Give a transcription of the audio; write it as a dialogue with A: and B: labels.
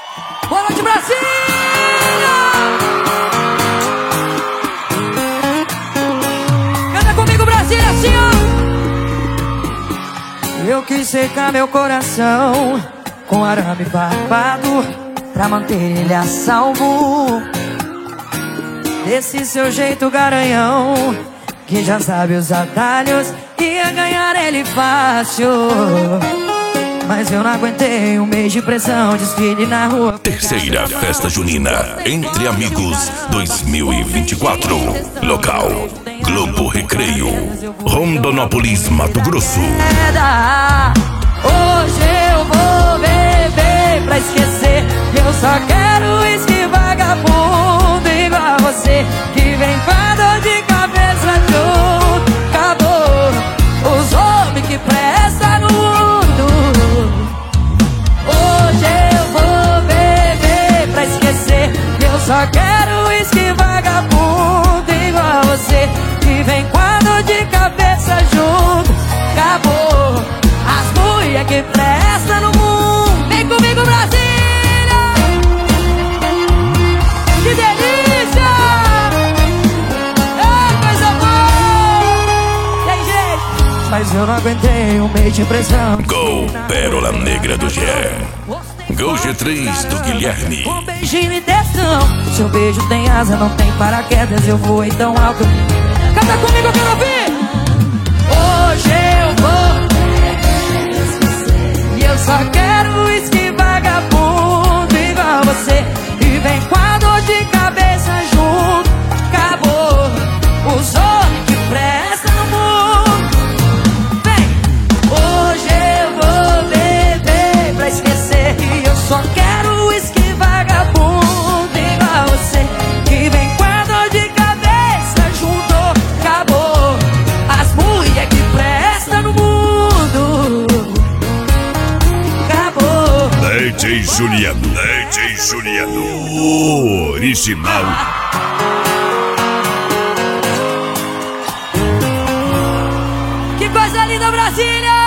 A: Boa noite, Brasília! Canta comigo, Brasília, assim, ó. Eu quis secar meu coração com arame barbado pra manter ele a salvo desse seu jeito garanhão, que já sabe os atalhos, ia ganhar ele fácil. Mas eu não aguentei um mês de pressão, desfile na rua.
B: Terceira Festa Junina Entre Amigos 2024. Local: Globo Recreio, Rondonópolis, Mato Grosso.
A: Hoje eu vou beber pra esquecer. Eu só quero uísque vagabundo igual você, que vem com a dor de cabeça junto. Acabou os homens que prestam no mundo. Hoje eu vou beber pra esquecer. Eu só quero uísque vagabundo igual você, que vem com a dor de cabeça junto. Acabou as mulher que prestam no mundo. Vem comigo, Brasília! Que delícia! É coisa boa! Tem jeito! Mas eu não aguentei um mês de pressão.
B: Gol Pérola Negra do Gé. Gol G3 do Guilherme.
A: Um beijinho e testão. Seu beijo tem asa, não tem paraquedas. Eu voei tão alto. Canta comigo, eu quero ouvir! Hoje eu vou. E eu só quero uísque vagabundo igual você, e vem com a dor de cabeça junto. Acabou os homens que prestam no mundo. Vem! Hoje eu vou beber pra esquecer. E eu só quero uísque vagabundo igual você, que vem com a dor de cabeça junto. Acabou as mulher que prestam no mundo. Acabou.
B: DJ Juliano, o original.
A: Que coisa linda, Brasília!